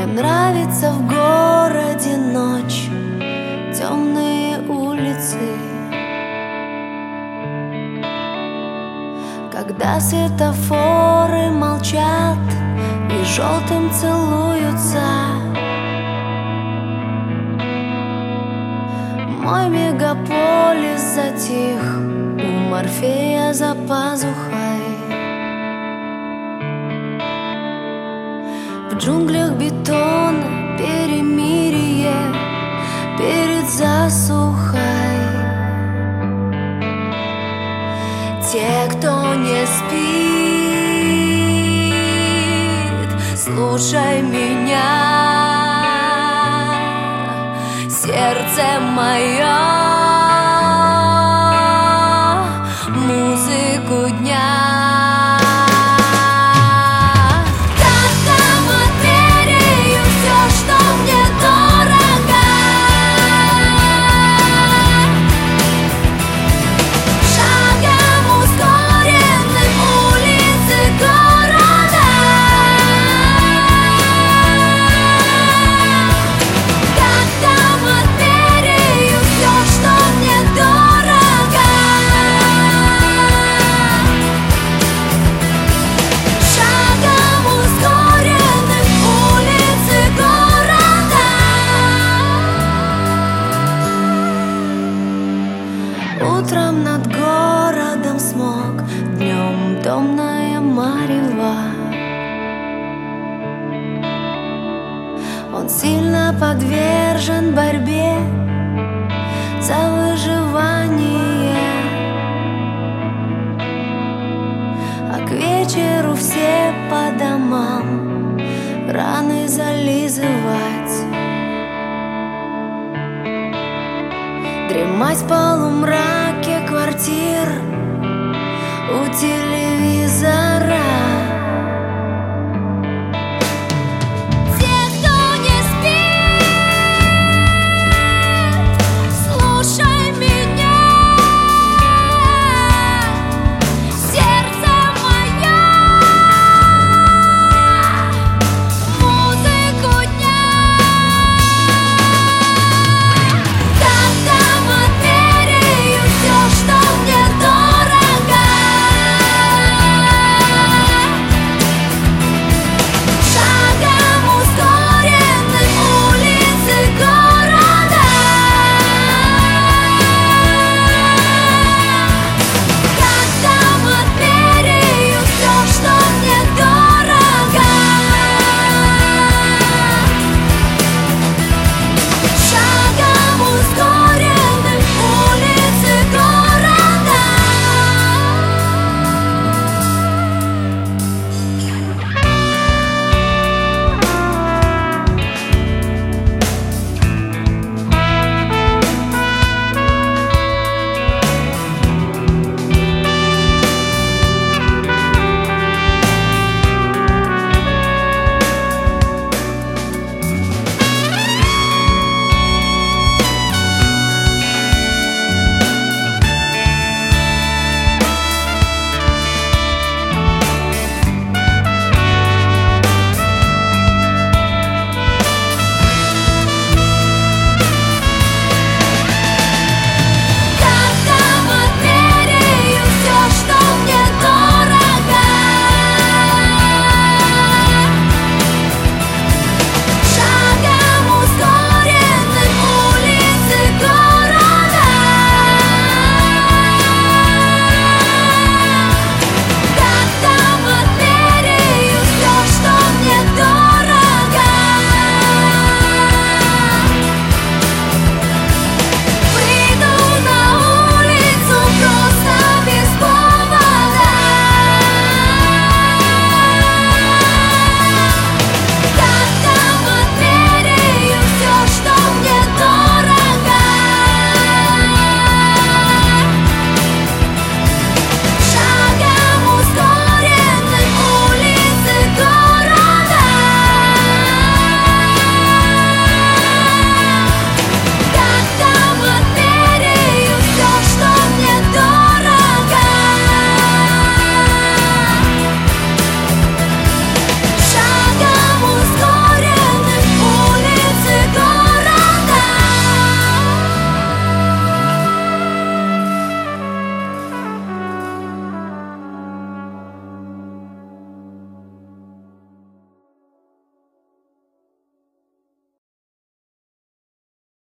нравится в городе ночь, темные улицы, когда светофоры молчат и желтым целуются. Мой мегаполис затих, у Морфея за пазухой. В джунглях бетона перемирие перед засухой. Те, кто не спит, слушай меня, сердце мое, музыку дня. Утром над городом смог, днем домная марева. Он сильно подвержен борьбе за выживание, а к вечеру все по домам раны зализывать. Дремать в полумраке квартир, утилизировать.